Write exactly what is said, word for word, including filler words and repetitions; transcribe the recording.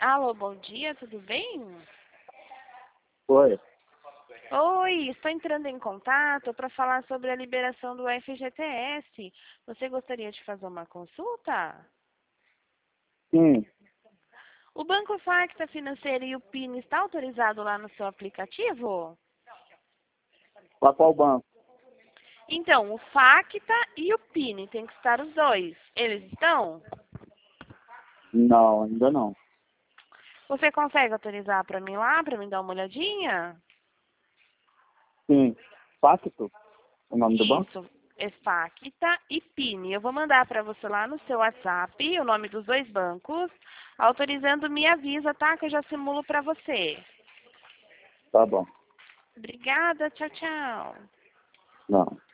Alô, bom dia, tudo bem? Oi. Oi, estou entrando em contato para falar sobre a liberação do F G T S. Você gostaria de fazer uma consulta? Sim. O Banco Facta Financeiro e o P I N está autorizado lá no seu aplicativo? Pra qual banco? Então, o Facta e o P I N, tem que estar os dois. Eles estão? Não, ainda não. Você consegue autorizar para mim lá, para mim dar uma olhadinha? Sim. Pacto? O nome do banco? Isso, é Facta e P I N. Eu vou mandar para você lá no seu WhatsApp o nome dos dois bancos. Autorizando, me avisa, tá? Que eu já simulo para você. Tá bom. Obrigada, tchau, tchau. Não.